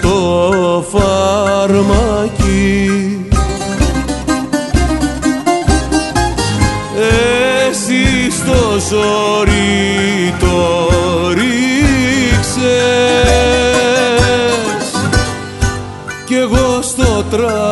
το φαρμακί. Εσύ στο ζόρι το ρίξες κι εγώ στο τραπέζι